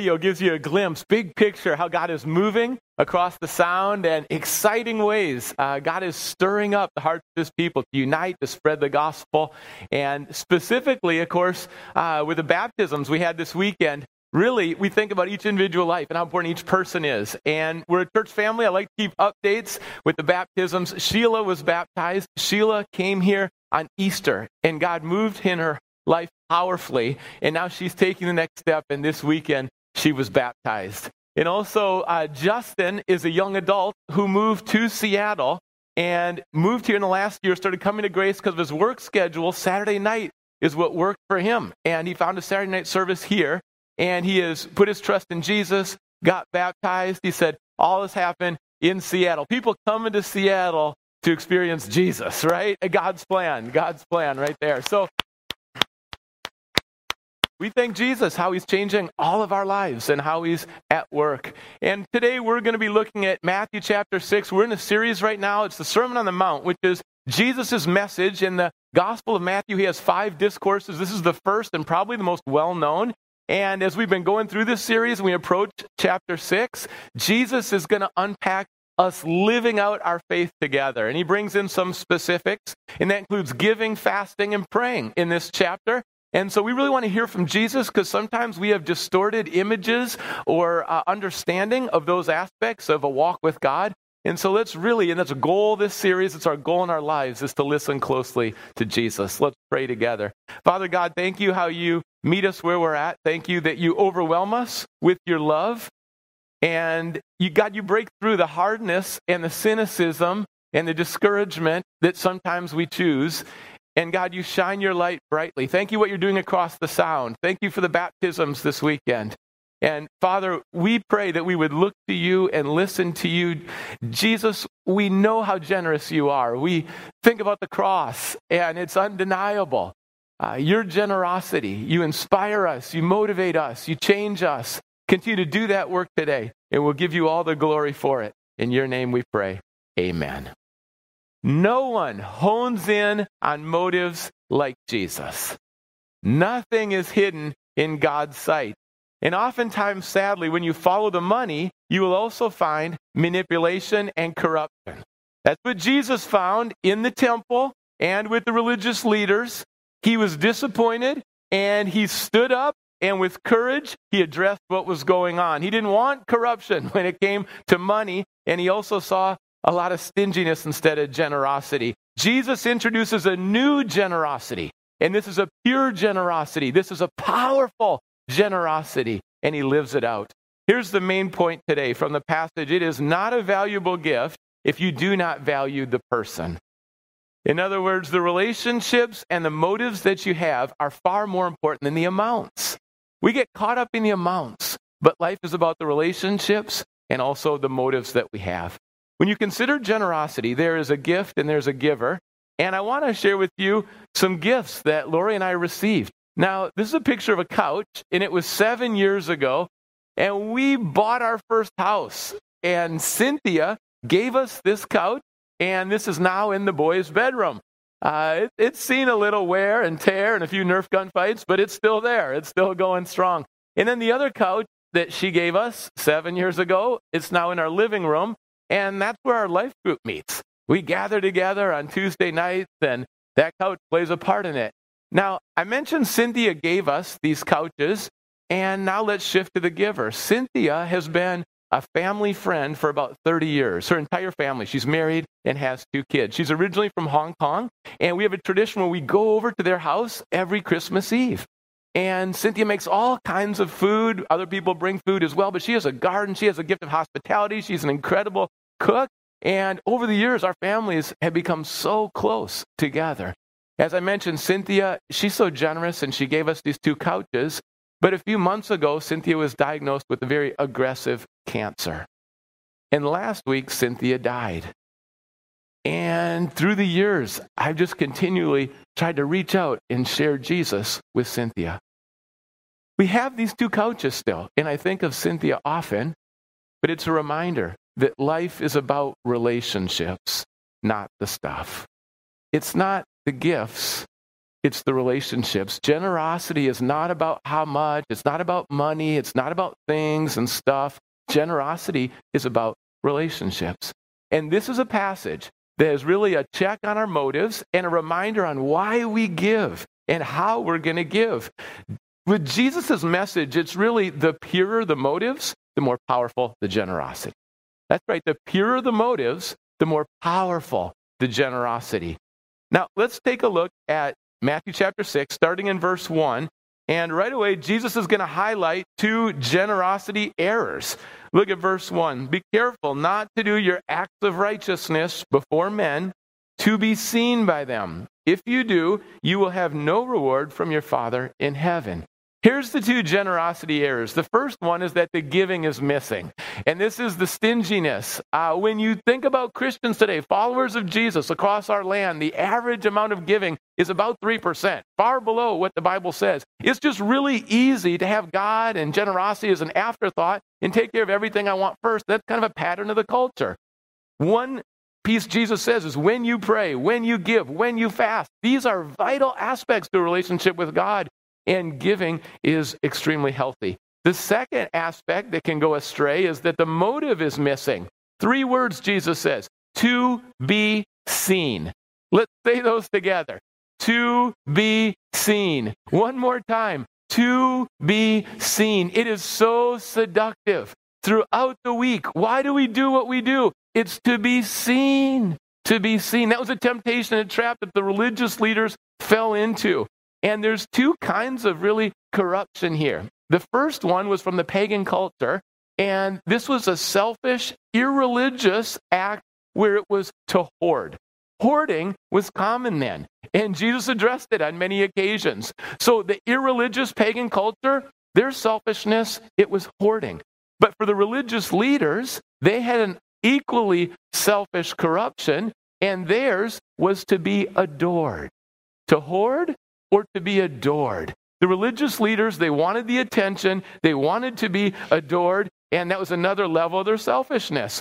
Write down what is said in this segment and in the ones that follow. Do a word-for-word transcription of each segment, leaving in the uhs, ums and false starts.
video gives you a glimpse, big picture, how God is moving across the sound and exciting ways. Uh, God is stirring up the hearts of his people to unite, to spread the gospel. And specifically, of course, uh, with the baptisms we had this weekend, really, we think about each individual life and how important each person is. And we're a church family. I like to keep updates with the baptisms. Sheila was baptized. Sheila came here on Easter, and God moved in her life powerfully. And now she's taking the next step, and this weekend she was baptized. And also, uh, Justin is a young adult who moved to Seattle and moved here in the last year, started coming to Grace because of his work schedule. Saturday night is what worked for him. And he found a Saturday night service here. And he has put his trust in Jesus, got baptized. He said, all this happened in Seattle. People coming to Seattle to experience Jesus, right? God's plan, God's plan right there. So we thank Jesus, how he's changing all of our lives and how he's at work. And today we're going to be looking at Matthew chapter six. We're in a series right now. It's the Sermon on the Mount, which is Jesus' message. In the Gospel of Matthew, he has five discourses. This is the first and probably the most well-known. And as we've been going through this series, we approach chapter six, Jesus is going to unpack us living out our faith together. And he brings in some specifics, and that includes giving, fasting, and praying in this chapter. And so we really want to hear from Jesus, because sometimes we have distorted images or uh, understanding of those aspects of a walk with God. And so let's really, and that's a goal of this series, it's our goal in our lives, is to listen closely to Jesus. Let's pray together. Father God, thank you how you meet us where we're at. Thank you that you overwhelm us with your love. And you, God, you break through the hardness and the cynicism and the discouragement that sometimes we choose. And God, you shine your light brightly. Thank you what you're doing across the sound. Thank you for the baptisms this weekend. And Father, we pray that we would look to you and listen to you. Jesus, we know how generous you are. We think about the cross, and it's undeniable. Uh, your generosity, you inspire us, you motivate us, you change us. Continue to do that work today, and we'll give you all the glory for it. In your name we pray. Amen. No one hones in on motives like Jesus. Nothing is hidden in God's sight. And oftentimes, sadly, when you follow the money, you will also find manipulation and corruption. That's what Jesus found in the temple and with the religious leaders. He was disappointed, and he stood up, and with courage, he addressed what was going on. He didn't want corruption when it came to money, and he also saw a lot of stinginess instead of generosity. Jesus introduces a new generosity, and this is a pure generosity. This is a powerful generosity, and he lives it out. Here's the main point today from the passage. It is not a valuable gift if you do not value the person. In other words, the relationships and the motives that you have are far more important than the amounts. We get caught up in the amounts, but life is about the relationships and also the motives that we have. When you consider generosity, there is a gift and there's a giver. And I want to share with you some gifts that Lori and I received. Now, this is a picture of a couch, and it was seven years ago, and we bought our first house. And Cynthia gave us this couch, and this is now in the boys' bedroom. Uh, it, it's seen a little wear and tear and a few Nerf gun fights, but it's still there. It's still going strong. And then the other couch that she gave us seven years ago, it's now in our living room, and that's where our life group meets. We gather together on Tuesday nights, and that couch plays a part in it. Now, I mentioned Cynthia gave us these couches, and now let's shift to the giver. Cynthia has been a family friend for about thirty years. Her entire family. She's married and has two kids. She's originally from Hong Kong, and we have a tradition where we go over to their house every Christmas Eve. And Cynthia makes all kinds of food. Other people bring food as well, but she has a garden. She has a gift of hospitality. She's an incredible cook. And over the years, our families have become so close together. As I mentioned, Cynthia, she's so generous, and she gave us these two couches. But a few months ago, Cynthia was diagnosed with a very aggressive cancer. And last week, Cynthia died. And through the years, I've just continually tried to reach out and share Jesus with Cynthia. We have these two couches still, and I think of Cynthia often, but it's a reminder that life is about relationships, not the stuff. It's not the gifts, it's the relationships. Generosity is not about how much. It's not about money. It's not about things and stuff. Generosity is about relationships. And this is a passage that is really a check on our motives and a reminder on why we give and how we're going to give. With Jesus' message, it's really the purer the motives, the more powerful the generosity. That's right. The purer the motives, the more powerful the generosity. Now, let's take a look at Matthew chapter six, starting in verse one. And right away, Jesus is going to highlight two generosity errors. Look at verse one. Be careful not to do your acts of righteousness before men to be seen by them. If you do, you will have no reward from your Father in heaven. Here's the two generosity errors. The first one is that the giving is missing. And this is the stinginess. Uh, when you think about Christians today, followers of Jesus across our land, the average amount of giving is about three percent, far below what the Bible says. It's just really easy to have God and generosity as an afterthought and take care of everything I want first. That's kind of a pattern of the culture. One piece Jesus says is when you pray, when you give, when you fast, these are vital aspects to a relationship with God. And giving is extremely healthy. The second aspect that can go astray is that the motive is missing. Three words Jesus says, to be seen. Let's say those together. To be seen. One more time. To be seen. It is so seductive throughout the week. Why do we do what we do? It's to be seen. To be seen. That was a temptation and a trap that the religious leaders fell into. And there's two kinds of really corruption here. The first one was from the pagan culture, and this was a selfish, irreligious act where it was to hoard. Hoarding was common then, and Jesus addressed it on many occasions. So the irreligious pagan culture, their selfishness, it was hoarding. But for the religious leaders, they had an equally selfish corruption, and theirs was to be adored. To hoard or to be adored. The religious leaders, they wanted the attention, they wanted to be adored, and that was another level of their selfishness.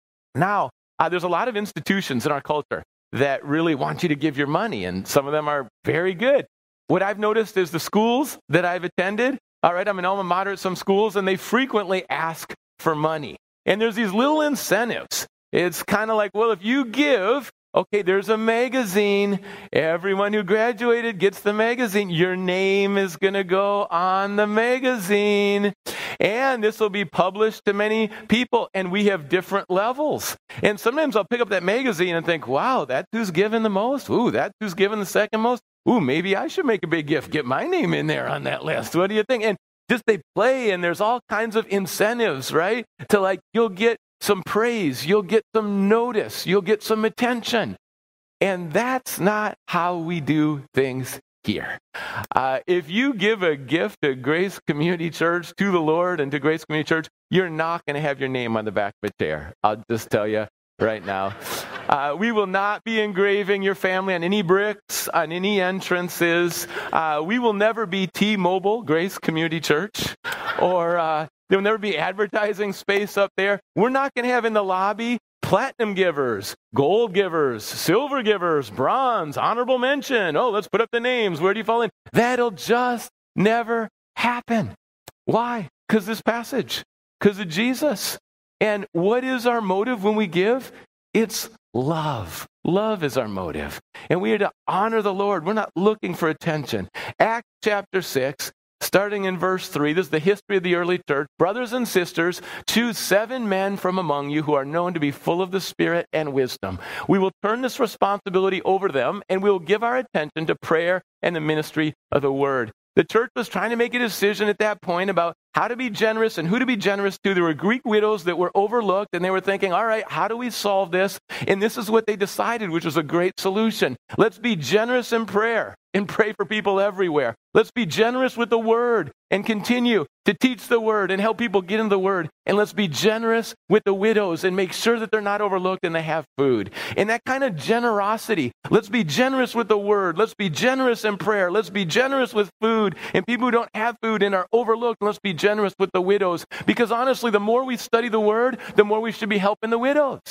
Now, uh, there's a lot of institutions in our culture that really want you to give your money, and some of them are very good. What I've noticed is the schools that I've attended, all right, I'm an alma mater at some schools, and they frequently ask for money. And there's these little incentives. It's kind of like, well, if you give, okay, there's a magazine. Everyone who graduated gets the magazine. Your name is going to go on the magazine. And this will be published to many people. And we have different levels. And sometimes I'll pick up that magazine and think, wow, that's who's given the most. Ooh, that's who's given the second most. Ooh, maybe I should make a big gift. Get my name in there on that list. What do you think? And just they play, and there's all kinds of incentives, right? To like, you'll get some praise, you'll get some notice, you'll get some attention. And that's not how we do things here. Uh, if you give a gift to Grace Community Church, to the Lord and to Grace Community Church, you're not going to have your name on the back of a chair. I'll just tell you right now. Uh, we will not be engraving your family on any bricks, on any entrances. Uh, we will never be T-Mobile, Grace Community Church, or uh, there will never be advertising space up there. We're not going to have in the lobby platinum givers, gold givers, silver givers, bronze, honorable mention. Oh, let's put up the names. Where do you fall in? That'll just never happen. Why? Because this passage, because of Jesus. And what is our motive when we give? It's love. Love is our motive. And we are to honor the Lord. We're not looking for attention. Acts chapter six, starting in verse three, this is the history of the early church. Brothers and sisters, choose seven men from among you who are known to be full of the Spirit and wisdom. We will turn this responsibility over to them, and we will give our attention to prayer and the ministry of the word. The church was trying to make a decision at that point about how to be generous and who to be generous to. There were Greek widows that were overlooked, and they were thinking, all right, how do we solve this? And this is what they decided, which was a great solution. Let's be generous in prayer and pray for people everywhere. Let's be generous with the word and continue to teach the word and help people get in the word. And let's be generous with the widows and make sure that they're not overlooked and they have food. And that kind of generosity, let's be generous with the word. Let's be generous in prayer. Let's be generous with food and people who don't have food and are overlooked. Let's be generous with the widows. Because honestly, the more we study the word, the more we should be helping the widows.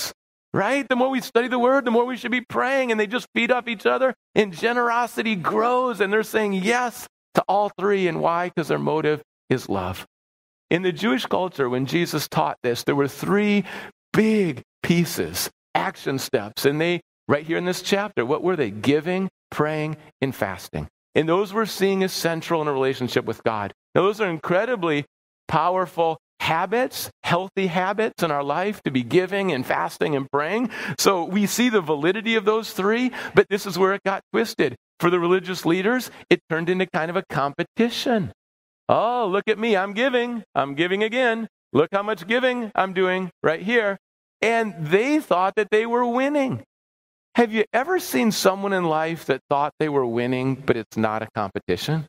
right? The more we study the word, the more we should be praying, and they just feed off each other, and generosity grows, and they're saying yes to all three. And why? Because their motive is love. In the Jewish culture, when Jesus taught this, there were three big pieces, action steps, and they, right here in this chapter, what were they? Giving, praying, and fasting. And those we're seeing as central in a relationship with God. Now, those are incredibly powerful habits, healthy habits in our life to be giving and fasting and praying. So we see the validity of those three, but this is where it got twisted. For the religious leaders, it turned into kind of a competition. Oh, look at me, I'm giving. I'm giving again. Look how much giving I'm doing right here. And they thought that they were winning. Have you ever seen someone in life that thought they were winning, but it's not a competition?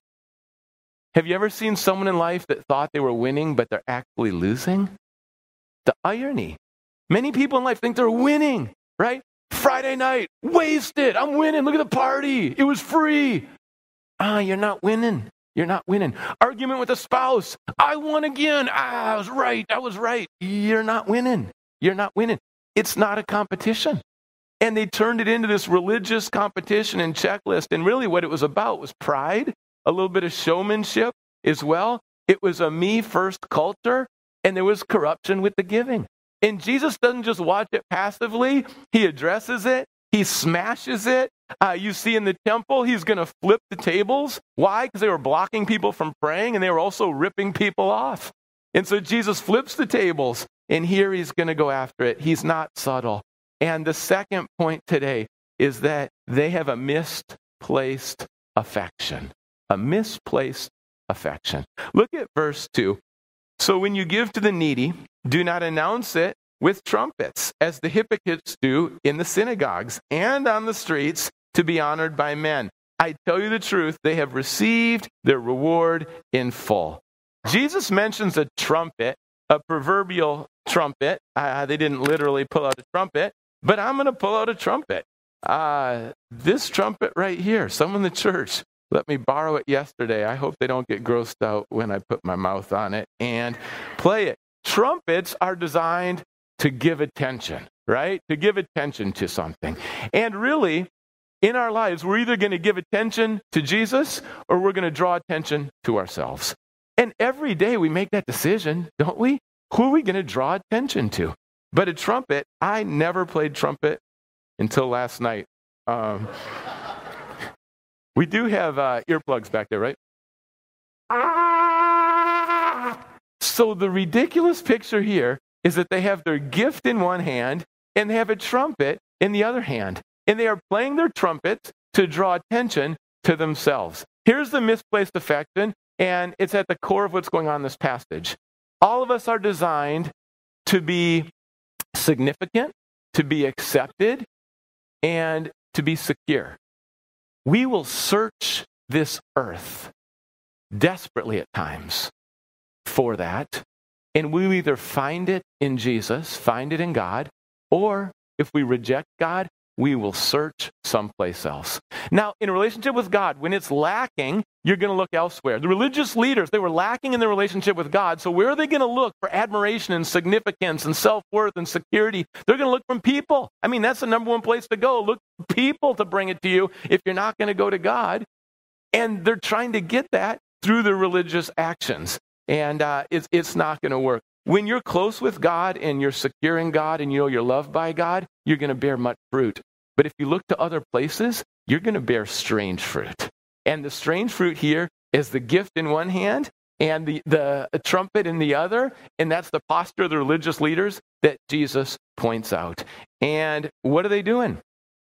Have you ever seen someone in life that thought they were winning, but they're actually losing? The irony. Many people in life think they're winning, right? Friday night, wasted. I'm winning. Look at the party. It was free. Ah, you're not winning. You're not winning. Argument with a spouse. I won again. Ah, I was right. I was right. You're not winning. You're not winning. It's not a competition. And they turned it into this religious competition and checklist. And really what it was about was pride, a little bit of showmanship as well. It was a me-first culture, and there was corruption with the giving. And Jesus doesn't just watch it passively. He addresses it. He smashes it. Uh, you see in the temple, he's going to flip the tables. Why? Because they were blocking people from praying, and they were also ripping people off. And so Jesus flips the tables, and here he's going to go after it. He's not subtle. And the second point today is that they have a misplaced affection. A misplaced affection. Look at verse two. So when you give to the needy, do not announce it with trumpets, as the hypocrites do in the synagogues and on the streets, to be honored by men. I tell you the truth, they have received their reward in full. Jesus mentions a trumpet, a proverbial trumpet. Uh, they didn't literally pull out a trumpet, but I'm going to pull out a trumpet. Uh, this trumpet right here, someone in the church let me borrow it yesterday. I hope they don't get grossed out when I put my mouth on it and play it. Trumpets are designed to give attention, right? To give attention to something. And really, in our lives, we're either going to give attention to Jesus or we're going to draw attention to ourselves. And every day we make that decision, don't we? Who are we going to draw attention to? But a trumpet, I never played trumpet until last night. Um, we do have uh, earplugs back there, right? So the ridiculous picture here is that they have their gift in one hand and they have a trumpet in the other hand. And they are playing their trumpets to draw attention to themselves. Here's the misplaced affection, and it's at the core of what's going on in this passage. All of us are designed to be significant, to be accepted, and to be secure. We will search this earth desperately at times for that, and we either find it in Jesus, find it in God, or if we reject God, we will search someplace else. Now, in a relationship with God, when it's lacking, you're going to look elsewhere. The religious leaders, they were lacking in their relationship with God, so where are they going to look for admiration and significance and self-worth and security? They're going to look from people. I mean, that's the number one place to go. Look for people to bring it to you if you're not going to go to God. And they're trying to get that through their religious actions. And uh, it's, it's not going to work. When you're close with God and you're secure in God and you know you're loved by God, you're going to bear much fruit. But if you look to other places, you're going to bear strange fruit. And the strange fruit here is the gift in one hand and the, the trumpet in the other. And that's the posture of the religious leaders that Jesus points out. And what are they doing?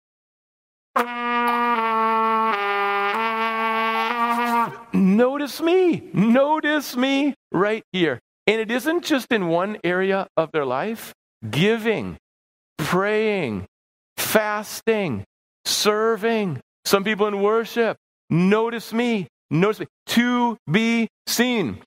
Notice me. Notice me right here. And it isn't just in one area of their life. Giving, praying, fasting, serving. Some people in worship. Notice me. Notice me. To be seen.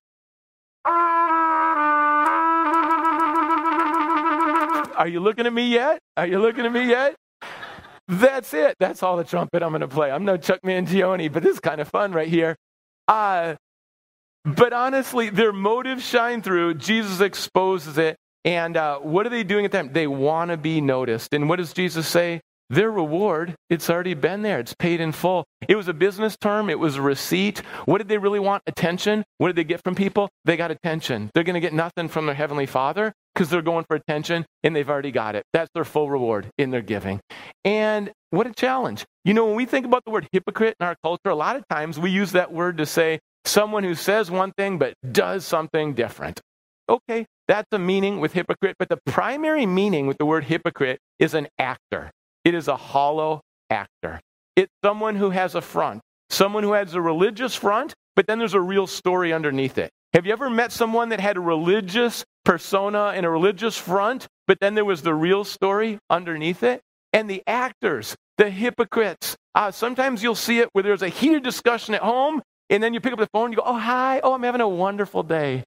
Are you looking at me yet? Are you looking at me yet? That's it. That's all the trumpet I'm going to play. I'm no Chuck Mangione, but this is kind of fun right here. Uh, but honestly, their motives shine through. Jesus exposes it. And uh, what are they doing at that time? They want to be noticed. And what does Jesus say? Their reward, it's already been there. It's paid in full. It was a business term. It was a receipt. What did they really want? Attention. What did they get from people? They got attention. They're going to get nothing from their Heavenly Father because they're going for attention, and they've already got it. That's their full reward in their giving. And what a challenge. You know, when we think about the word hypocrite in our culture, a lot of times we use that word to say someone who says one thing but does something different. Okay, that's a meaning with hypocrite, but the primary meaning with the word hypocrite is an actor. It is a hollow actor. It's someone who has a front, someone who has a religious front, but then there's a real story underneath it. Have you ever met someone that had a religious persona and a religious front, but then there was the real story underneath it? And the actors, the hypocrites, uh, sometimes you'll see it where there's a heated discussion at home, and then you pick up the phone and you go, oh, hi, oh, I'm having a wonderful day.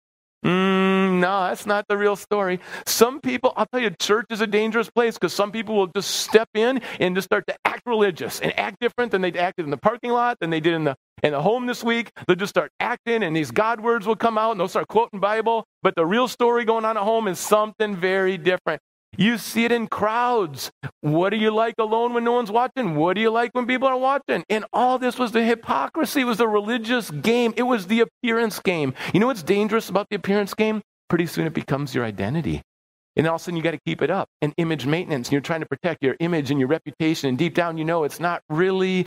Mm, no, that's not the real story. Some people, I'll tell you, church is a dangerous place because some people will just step in and just start to act religious and act different than they acted in the parking lot, than they did in the in the home this week. They'll just start acting, and these God words will come out, and they'll start quoting Bible. But the real story going on at home is something very different. You see it in crowds. What do you like alone when no one's watching? What do you like when people are watching? And all this was the hypocrisy. It was the religious game. It was the appearance game. You know what's dangerous about the appearance game? Pretty soon it becomes your identity. And all of a sudden you got to keep it up. And image maintenance. And you're trying to protect your image and your reputation. And deep down you know it's not really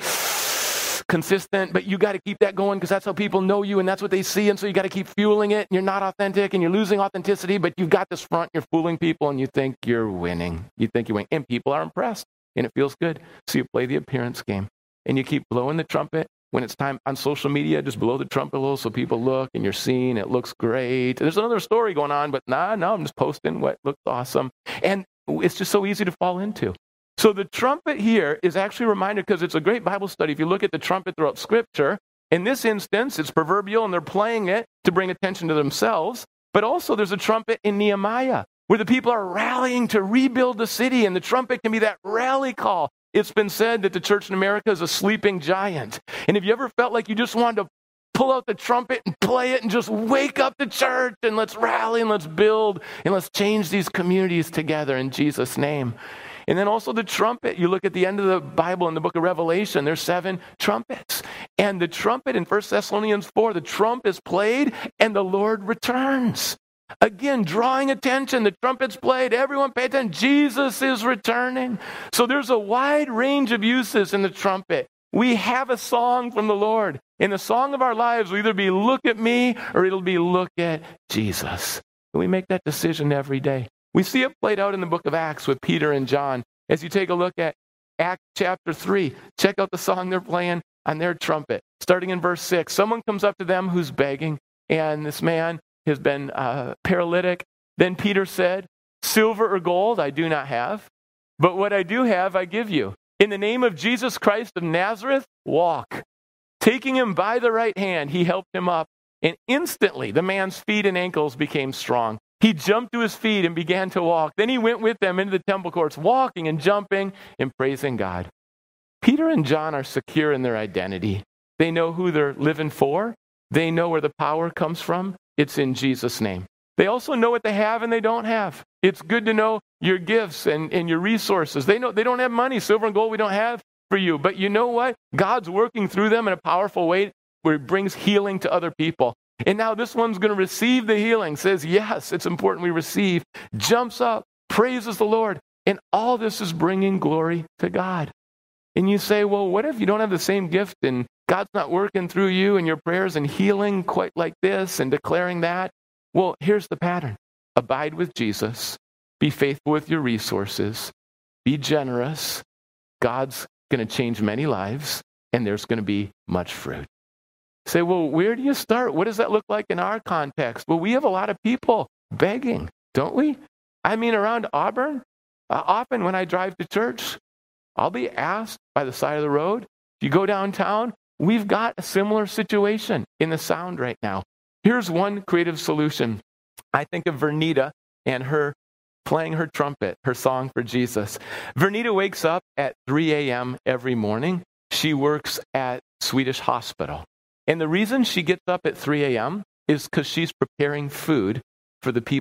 consistent, but you got to keep that going because that's how people know you and that's what they see. And so you got to keep fueling it. And you're not authentic and you're losing authenticity, but you've got this front, you're fooling people and you think you're winning. You think you're winning. And people are impressed and it feels good. So you play the appearance game and you keep blowing the trumpet. When it's time on social media, just blow the trumpet a little so people look and you're seeing it looks great. There's another story going on, but nah, no, I'm just posting what looks awesome. And it's just so easy to fall into. So the trumpet here is actually a reminder because it's a great Bible study. If you look at the trumpet throughout Scripture, in this instance, it's proverbial and they're playing it to bring attention to themselves. But also there's a trumpet in Nehemiah where the people are rallying to rebuild the city, and the trumpet can be that rally call. It's been said that the church in America is a sleeping giant. And have you ever felt like you just wanted to pull out the trumpet and play it and just wake up the church and let's rally and let's build and let's change these communities together in Jesus' name? And then also the trumpet. You look at the end of the Bible in the book of Revelation, there's seven trumpets. And the trumpet in First Thessalonians four, the trump is played and the Lord returns. Again, drawing attention. The trumpet's played. Everyone pay attention. Jesus is returning. So there's a wide range of uses in the trumpet. We have a song from the Lord. And the song of our lives will either be look at me or it'll be look at Jesus. And we make that decision every day. We see it played out in the book of Acts with Peter and John. As you take a look at Acts chapter three, check out the song they're playing on their trumpet. Starting in verse six, someone comes up to them who's begging, and this man has been uh, paralytic. Then Peter said, silver or gold I do not have, but what I do have I give you. In the name of Jesus Christ of Nazareth, walk. Taking him by the right hand, he helped him up, and instantly the man's feet and ankles became strong. He jumped to his feet and began to walk. Then he went with them into the temple courts, walking and jumping and praising God. Peter and John are secure in their identity. They know who they're living for. They know where the power comes from. It's in Jesus' name. They also know what they have and they don't have. It's good to know your gifts and, and your resources. They know they don't have money. Silver and gold we don't have for you. But you know what? God's working through them in a powerful way where it brings healing to other people. And now this one's going to receive the healing, says, yes, it's important we receive, jumps up, praises the Lord. And all this is bringing glory to God. And you say, well, what if you don't have the same gift and God's not working through you and your prayers and healing quite like this and declaring that? Well, here's the pattern. Abide with Jesus. Be faithful with your resources. Be generous. God's going to change many lives, and there's going to be much fruit. Say, well, where do you start? What does that look like in our context? Well, we have a lot of people begging, don't we? I mean, around Auburn, uh, often when I drive to church, I'll be asked by the side of the road, if you go downtown, we've got a similar situation in the Sound right now. Here's one creative solution. I think of Vernita and her playing her trumpet, her song for Jesus. Vernita wakes up at three a.m. every morning. She works at Swedish Hospital. And the reason she gets up at three a.m. is because she's preparing food for the people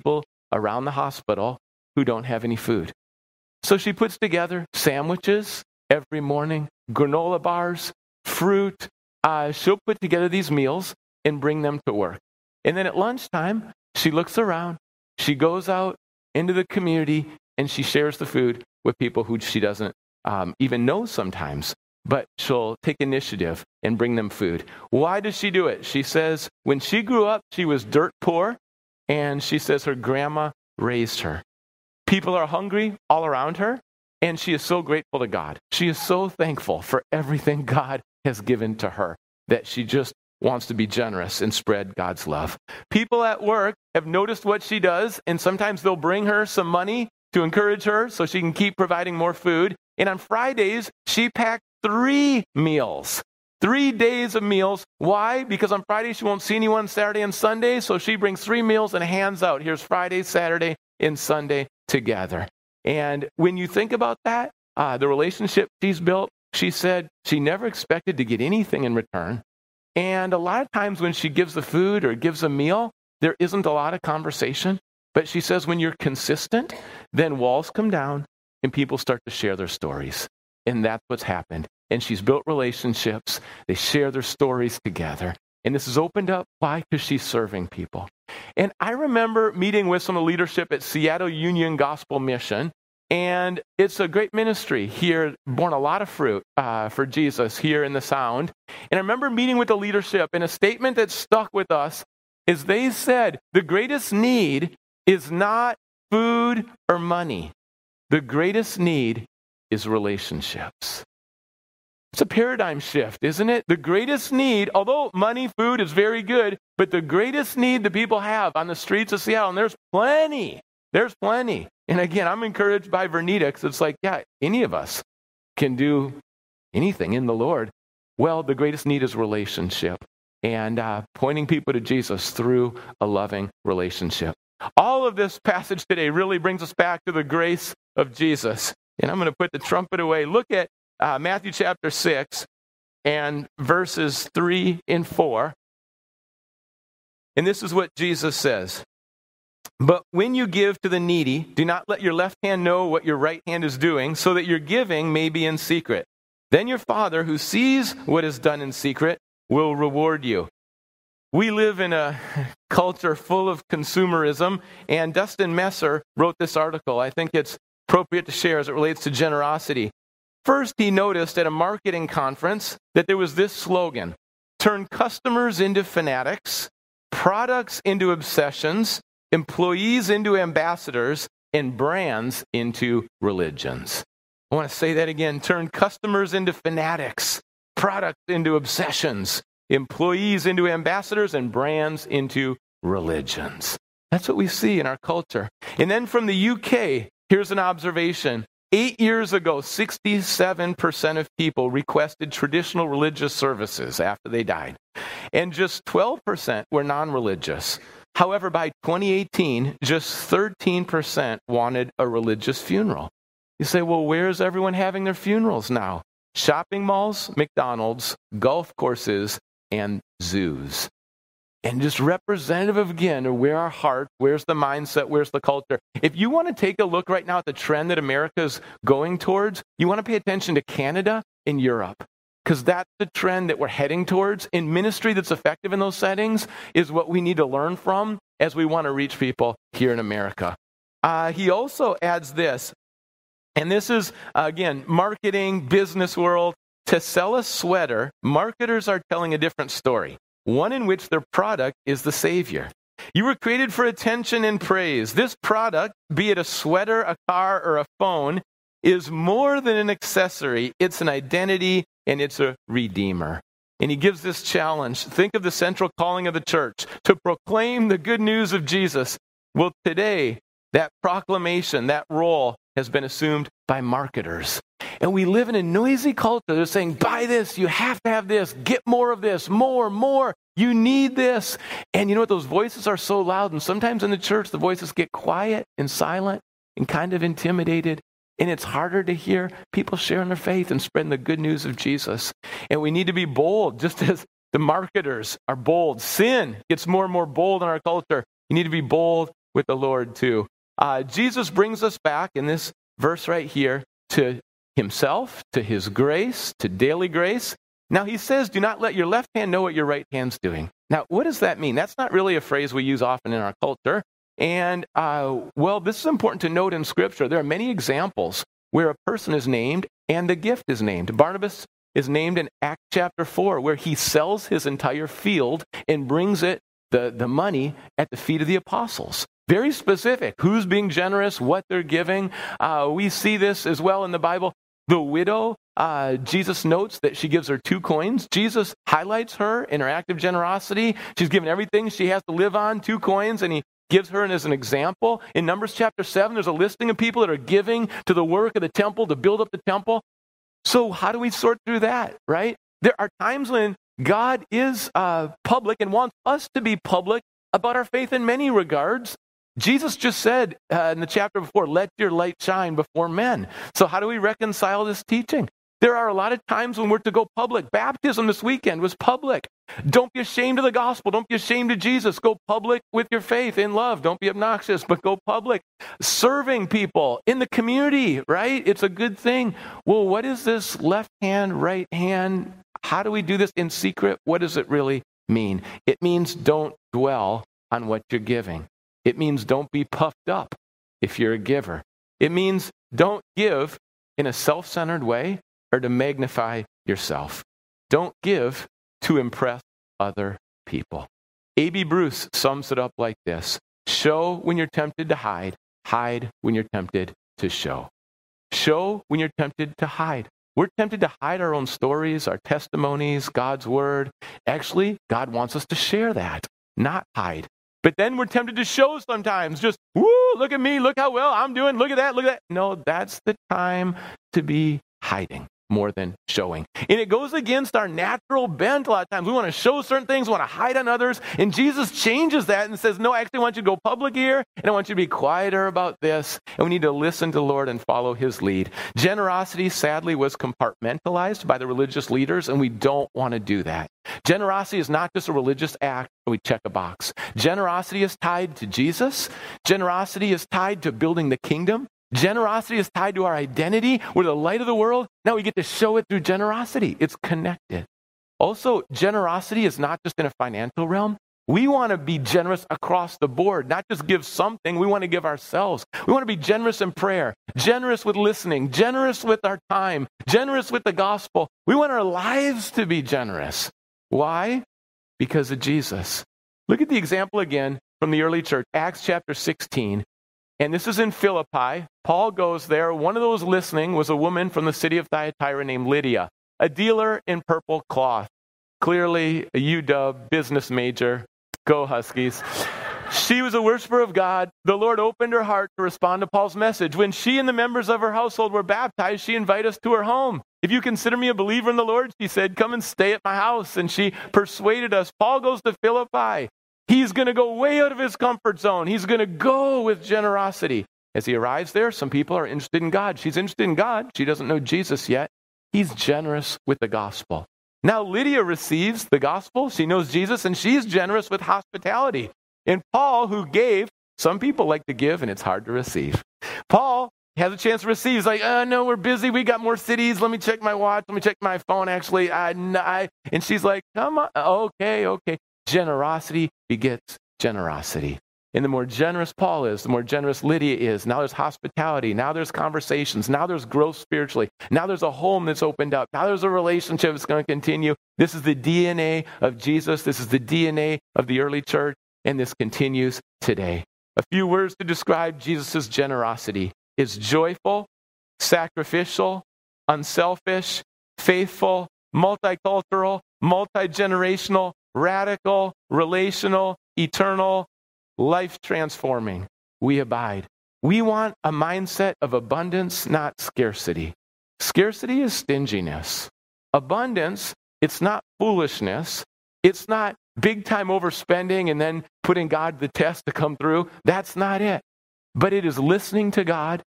around the hospital who don't have any food. So she puts together sandwiches every morning, granola bars, fruit. Uh, she'll put together these meals and bring them to work. And then at lunchtime, she looks around, she goes out into the community, and she shares the food with people who she doesn't um, even know sometimes. But she'll take initiative and bring them food. Why does she do it? She says when she grew up, she was dirt poor, and she says her grandma raised her. People are hungry all around her, and she is so grateful to God. She is so thankful for everything God has given to her that she just wants to be generous and spread God's love. People at work have noticed what she does, and sometimes they'll bring her some money to encourage her so she can keep providing more food. And on Fridays, she packs three meals. Three days of meals. Why? Because on Friday she won't see anyone Saturday and Sunday, so she brings three meals and hands out. Here's Friday, Saturday, and Sunday together. And when you think about that, uh, the relationship she's built, she said she never expected to get anything in return. And a lot of times when she gives the food or gives a meal, there isn't a lot of conversation. But she says when you're consistent, then walls come down and people start to share their stories. And that's what's happened. And she's built relationships. They share their stories together. And this is opened up. Why? Because she's serving people. And I remember meeting with some of the leadership at Seattle Union Gospel Mission. And it's a great ministry here, borne a lot of fruit uh, for Jesus here in the Sound. And I remember meeting with the leadership, and a statement that stuck with us is they said, the greatest need is not food or money. The greatest need is relationships. It's a paradigm shift, isn't it? The greatest need, although money, food is very good, but the greatest need that people have on the streets of Seattle, and there's plenty, there's plenty. And again, I'm encouraged by Vernita, because it's like, yeah, any of us can do anything in the Lord. Well, the greatest need is relationship, and uh, pointing people to Jesus through a loving relationship. All of this passage today really brings us back to the grace of Jesus. And I'm going to put the trumpet away. Look at uh, Matthew chapter six and verses three and four. And this is what Jesus says. But when you give to the needy, do not let your left hand know what your right hand is doing, so that your giving may be in secret. Then your Father, who sees what is done in secret, will reward you. We live in a culture full of consumerism, and Dustin Messer wrote this article. I think it's appropriate to share as it relates to generosity. First, he noticed at a marketing conference that there was this slogan: turn customers into fanatics, products into obsessions, employees into ambassadors, and brands into religions. I want to say that again. Turn customers into fanatics, products into obsessions, employees into ambassadors, and brands into religions. That's what we see in our culture. And then from the U K, here's an observation. Eight years ago, sixty-seven percent of people requested traditional religious services after they died. And just twelve percent were non-religious. However, by twenty eighteen, just thirteen percent wanted a religious funeral. You say, well, where's everyone having their funerals now? Shopping malls, McDonald's, golf courses, and zoos. And just representative again of where our heart, where's the mindset, where's the culture. If you want to take a look right now at the trend that America's going towards, you want to pay attention to Canada and Europe. Because that's the trend that we're heading towards. In ministry that's effective in those settings is what we need to learn from as we want to reach people here in America. Uh, he also adds this, and this is, uh, again, marketing, business world. To sell a sweater, marketers are telling a different story, one in which their product is the Savior. You were created for attention and praise. This product, be it a sweater, a car, or a phone, is more than an accessory. It's an identity, and it's a redeemer. And he gives this challenge. Think of the central calling of the church to proclaim the good news of Jesus. Well, today, that proclamation, that role has been assumed by marketers. And we live in a noisy culture. They're saying, buy this, you have to have this, get more of this, more, more, you need this. And you know what? Those voices are so loud. And sometimes in the church, the voices get quiet and silent and kind of intimidated. And it's harder to hear people sharing their faith and spreading the good news of Jesus. And we need to be bold, just as the marketers are bold. Sin gets more and more bold in our culture. You need to be bold with the Lord too. Uh, Jesus brings us back in this verse right here to himself, to his grace, to daily grace. Now he says, do not let your left hand know what your right hand's doing. Now, what does that mean? That's not really a phrase we use often in our culture. And, uh, well, this is important to note in Scripture. There are many examples where a person is named and the gift is named. Barnabas is named in Acts chapter four, where he sells his entire field and brings it, the, the money, at the feet of the apostles. Very specific. Who's being generous, what they're giving. Uh, we see this as well in the Bible. The widow, uh, Jesus notes that she gives her two coins. Jesus highlights her in her act of generosity. She's given everything she has to live on, two coins, and he gives her as an example. In Numbers chapter seven, there's a listing of people that are giving to the work of the temple, to build up the temple. So how do we sort through that, right? There are times when God is uh, public and wants us to be public about our faith in many regards. Jesus just said uh, in the chapter before, let your light shine before men. So how do we reconcile this teaching? There are a lot of times when we're to go public. Baptism this weekend was public. Don't be ashamed of the gospel. Don't be ashamed of Jesus. Go public with your faith in love. Don't be obnoxious, but go public. Serving people in the community, right? It's a good thing. Well, what is this left hand, right hand? How do we do this in secret? What does it really mean? It means don't dwell on what you're giving. It means don't be puffed up if you're a giver. It means don't give in a self-centered way or to magnify yourself. Don't give to impress other people. A B Bruce sums it up like this. Show when you're tempted to hide. Hide when you're tempted to show. Show when you're tempted to hide. We're tempted to hide our own stories, our testimonies, God's word. Actually, God wants us to share that, not hide. But then we're tempted to show sometimes. Just, woo, look at me, look how well I'm doing, look at that, look at that. No, that's the time to be hiding more than showing. And it goes against our natural bent a lot of times. We want to show certain things, we want to hide on others. And Jesus changes that and says, no, I actually want you to go public here, and I want you to be quieter about this. And we need to listen to the Lord and follow his lead. Generosity, sadly, was compartmentalized by the religious leaders, and we don't want to do that. Generosity is not just a religious act where we check a box. Generosity is tied to Jesus. Generosity is tied to building the kingdom. Generosity is tied to our identity. We're the light of the world. Now we get to show it through generosity. It's connected. Also, generosity is not just in a financial realm. We want to be generous across the board, not just give something. We want to give ourselves. We want to be generous in prayer, generous with listening, generous with our time, generous with the gospel. We want our lives to be generous. Why? Because of Jesus. Look at the example again from the early church, Acts chapter sixteen. And this is in Philippi. Paul goes there. One of those listening was a woman from the city of Thyatira named Lydia, a dealer in purple cloth. Clearly a U W business major. Go Huskies. She was a worshiper of God. The Lord opened her heart to respond to Paul's message. When she and the members of her household were baptized, she invited us to her home. If you consider me a believer in the Lord, she said, come and stay at my house. And she persuaded us. Paul goes to Philippi. He's going to go way out of his comfort zone. He's going to go with generosity. As he arrives there, some people are interested in God. She's interested in God. She doesn't know Jesus yet. He's generous with the gospel. Now Lydia receives the gospel. She knows Jesus, and she's generous with hospitality. And Paul, who gave, some people like to give, and it's hard to receive. Paul has a chance to receive. He's like, oh, no, we're busy. We got more cities. Let me check my watch. Let me check my phone, actually. I, I, and she's like, come on. Okay, okay. Generosity begets generosity. And the more generous Paul is, the more generous Lydia is. Now there's hospitality. Now there's conversations. Now there's growth spiritually. Now there's a home that's opened up. Now there's a relationship that's going to continue. This is the D N A of Jesus. This is the D N A of the early church. And this continues today. A few words to describe Jesus' generosity is joyful, sacrificial, unselfish, faithful, multicultural, multi-generational, radical, relational, eternal, life-transforming. We abide. We want a mindset of abundance, not scarcity. Scarcity is stinginess. Abundance, it's not foolishness. It's not big-time overspending and then putting God to the test to come through. That's not it. But it is listening to God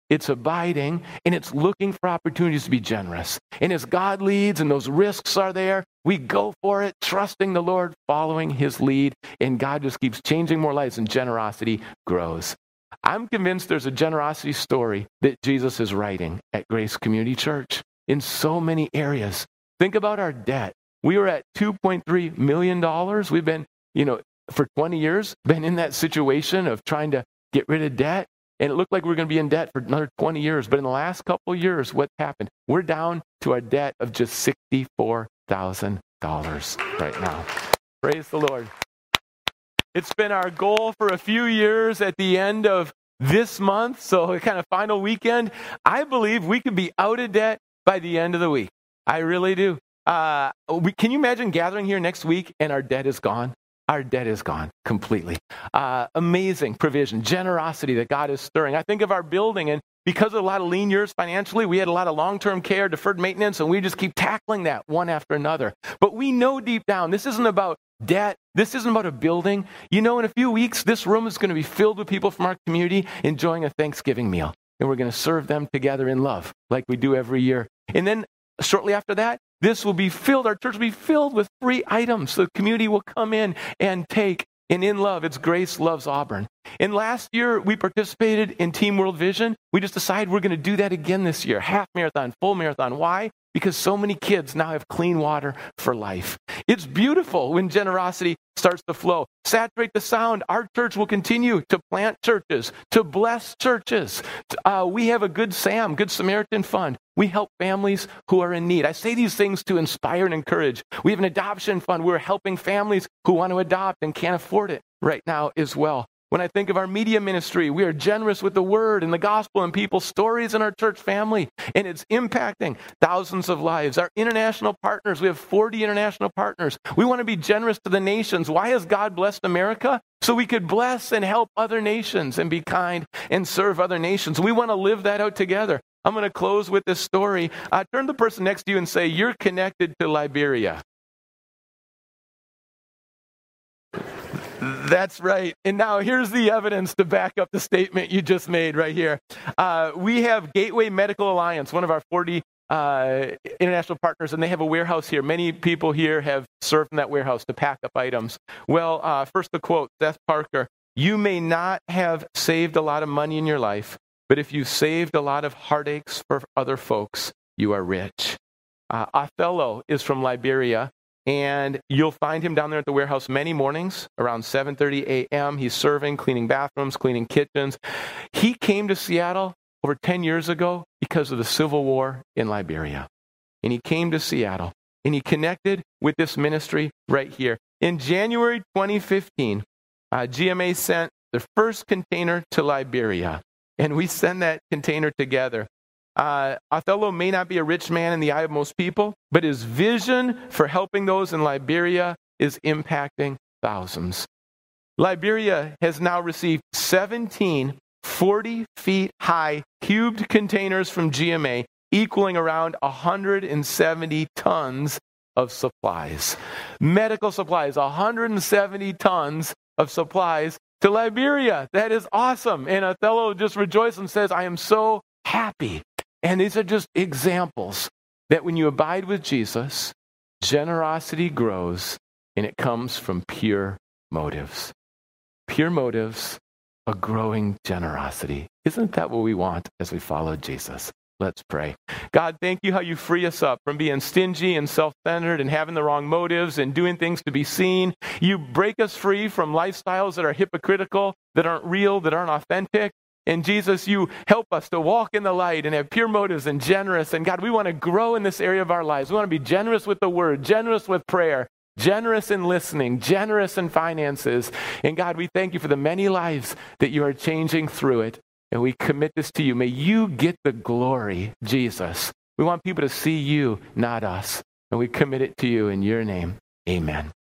it's abiding, and it's looking for opportunities to be generous. And as God leads and those risks are there, we go for it, trusting the Lord, following his lead, and God just keeps changing more lives, and generosity grows. I'm convinced there's a generosity story that Jesus is writing at Grace Community Church in so many areas. Think about our debt. We were at two point three million dollars. We've been, you know, for twenty years, been in that situation of trying to get rid of debt. And it looked like we were going to be in debt for another twenty years. But in the last couple of years, what happened? We're down to our debt of just sixty-four thousand dollars right now. Praise the Lord. It's been our goal for a few years at the end of this month, so kind of final weekend. I believe we could be out of debt by the end of the week. I really do. Uh, we, can you imagine gathering here next week and our debt is gone? Our debt is gone completely. Uh, amazing provision, generosity that God is stirring. I think of our building, and because of a lot of lean years financially, we had a lot of long-term care, deferred maintenance, and we just keep tackling that one after another. But we know deep down, this isn't about debt. This isn't about a building. You know, in a few weeks, this room is going to be filled with people from our community enjoying a Thanksgiving meal. And we're going to serve them together in love like we do every year. And then shortly after that, this will be filled, our church will be filled with free items. So the community will come in and take. And in love, it's Grace Loves Auburn. And last year, we participated in Team World Vision. We just decided we're going to do that again this year. Half marathon, full marathon. Why? Because so many kids now have clean water for life. It's beautiful when generosity starts to flow. Saturate the sound. Our church will continue to plant churches, to bless churches. Uh, we have a Good Sam, Good Samaritan Fund. We help families who are in need. I say these things to inspire and encourage. We have an adoption fund. We're helping families who want to adopt and can't afford it right now as well. When I think of our media ministry, we are generous with the word and the gospel and people's stories in our church family, and it's impacting thousands of lives. Our international partners, we have forty international partners. We want to be generous to the nations. Why has God blessed America? So we could bless and help other nations and be kind and serve other nations. We want to live that out together. I'm going to close with this story. Uh, turn to the person next to you and say, you're connected to Liberia. That's right. And now here's the evidence to back up the statement you just made right here. Uh, we have Gateway Medical Alliance, one of our forty uh, international partners, and they have a warehouse here. Many people here have served in that warehouse to pack up items. Well, uh, first the quote, Seth Parker, you may not have saved a lot of money in your life, but if you saved a lot of heartaches for other folks, you are rich. Uh, Othello is from Liberia. And you'll find him down there at the warehouse many mornings around seven thirty a.m. He's serving, cleaning bathrooms, cleaning kitchens. He came to Seattle over ten years ago because of the civil war in Liberia. And he came to Seattle, and he connected with this ministry right here. In January twenty fifteen, uh, G M A sent the first container to Liberia, and we send that container together. Uh, Othello may not be a rich man in the eye of most people, but his vision for helping those in Liberia is impacting thousands. Liberia has now received seventeen forty feet high cubed containers from G M A, equaling around one hundred seventy tons of supplies. Medical supplies, one hundred seventy tons of supplies to Liberia. That is awesome. And Othello just rejoices and says, I am so happy. And these are just examples that when you abide with Jesus, generosity grows and it comes from pure motives. Pure motives, a growing generosity. Isn't that what we want as we follow Jesus? Let's pray. God, thank you how you free us up from being stingy and self-centered and having the wrong motives and doing things to be seen. You break us free from lifestyles that are hypocritical, that aren't real, that aren't authentic. And Jesus, you help us to walk in the light and have pure motives and generous. And God, we want to grow in this area of our lives. We want to be generous with the word, generous with prayer, generous in listening, generous in finances. And God, we thank you for the many lives that you are changing through it. And we commit this to you. May you get the glory, Jesus. We want people to see you, not us. And we commit it to you in your name. Amen.